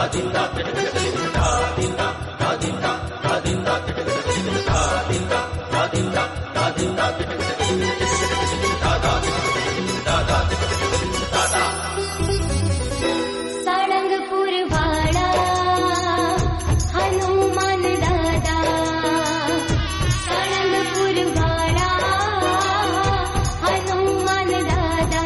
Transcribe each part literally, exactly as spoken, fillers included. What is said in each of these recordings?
साळंगपुर वाड़ा हनुमान दादा, साळंगपुर वाड़ा हनुमान दादा,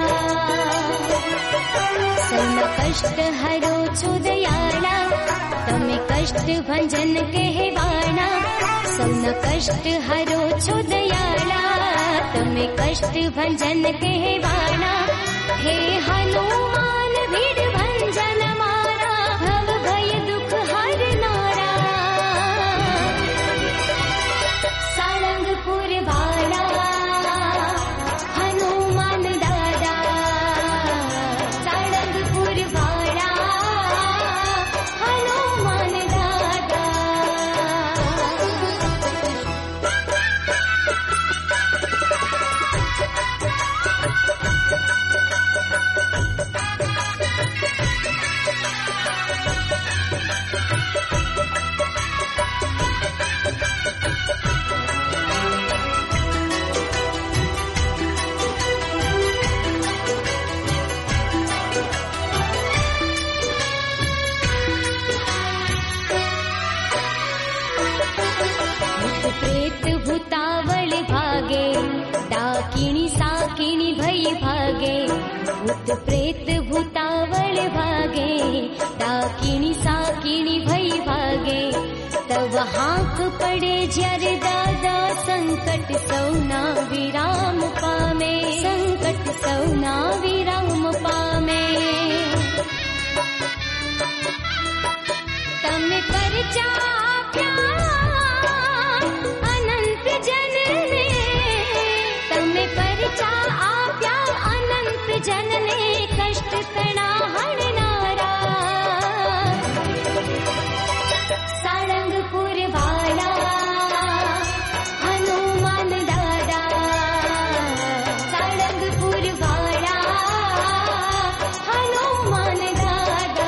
सौना कष्ट हरो छो दयाला, तमे कष्ट भंजन कहवाना, सौना कष्ट हरो छो दयाला, तमे कष्ट भंजन कहवाना, हे हनुमान भीड़ भंजन मारा, भव भय दुख हरनारा, साळंगपुर वाला हनुमान दादा, साळंगपुर वाला हनुमान दादा। प्रेत भूतावल भागे, डाकिनी साकिनी भई भागे, भूत प्रेत भूतावल भागे, डाकिनी साकिनी भई भागे, तब हाथ पड़े जर दादा, संकट सौना विराम पामे, संकट सौना विराम पामे, तमे परचा अनंत जन ने, तमे परचा आप्या अनंत जन ने, कष्ट कणा हरनारा, साळंगपुर वाला हनुमान दादा, साळंगपुर वाला हनुमान दादा।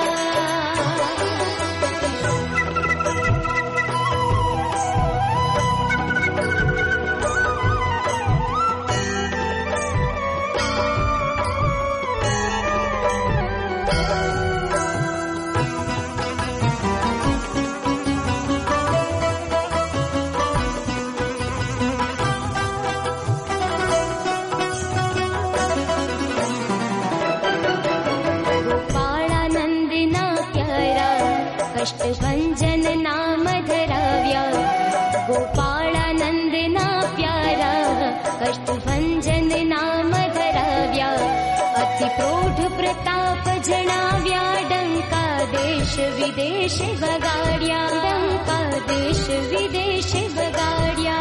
कष्ट भंजन नाम धराव्या, गोपाळानंद ना प्यारा, कष्ट भंजन नाम धराव्या, अति प्रौढ प्रताप जणाव्या, डंका देश विदेश बगाड्या, डंका देश विदेश बगाड्या,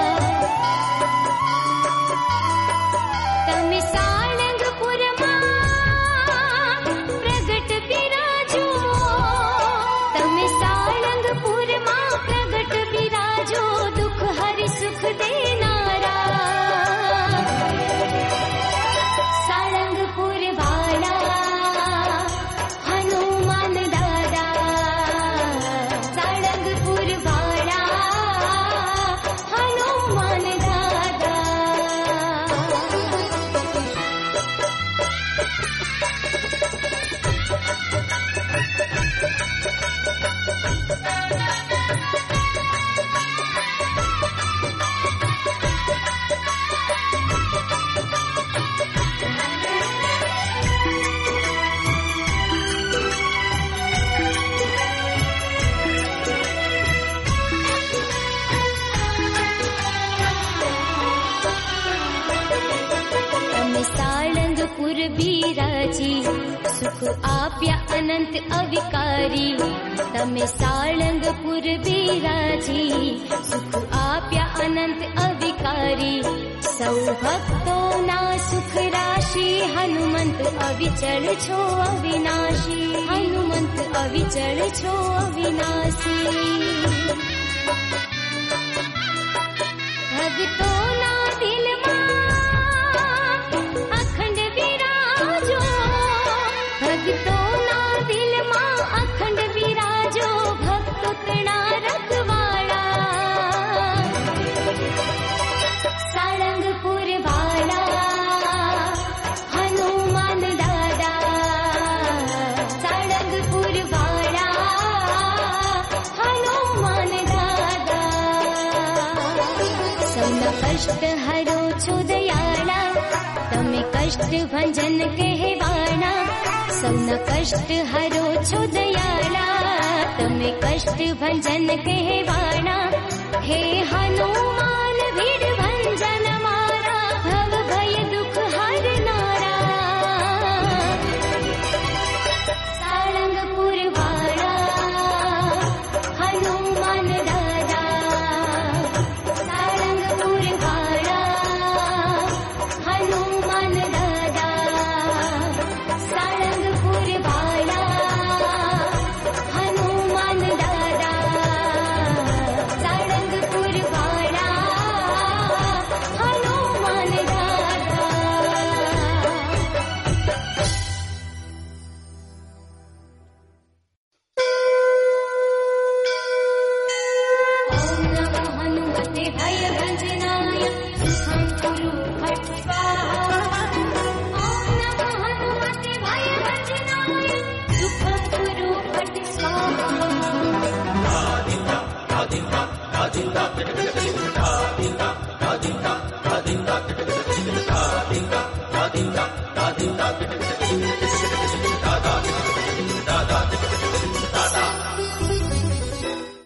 तमे साळंगपुर प्रगट बिराजो, तमे साळंगपुर मां प्रगट बिराजो, दुख हरि सुख देनारा, साळंगपुर वाला हनुमान दादा, साळंगपुर वाला हनुमान दादा। साळंगपुर बिराजी, सुख आप्या अनंत अविकारी, तमे साळंगपुर बिराजी, सुख आप्या अनंत अविकारी, सौ भक्तो ना सुख राशि, हनुमंत अविचल छो अविनाशी, हनुमंत अविचल छो अविनाशी, भक्तो ना दिल अखंड विराजो, भक्तो ना दिल मां अखंड कष्ट हरो छो दयाला, तमे कष्ट भंजन कहवाना। सौना कष्ट हरो छो दयाला, तमे कष्ट भंजन कहवाना। हे हनुमान भीड़ भंजन मारा, भव भय दुख हरनारा। साळंगपुर वाला हनुमान दादा, साळंगपुर वाला हनुमान दादा, साळंगपुर वाला हनुमान दादा, साळंगपुर वाला हनुमान दादा। ॐ नमो हनुमते भयभञ्जनाय, सुखं कुरु फट् स्वाहा। ॐ नमो हनुमते भयभञ्जनाय, सुखं कुरु फट् स्वाहा।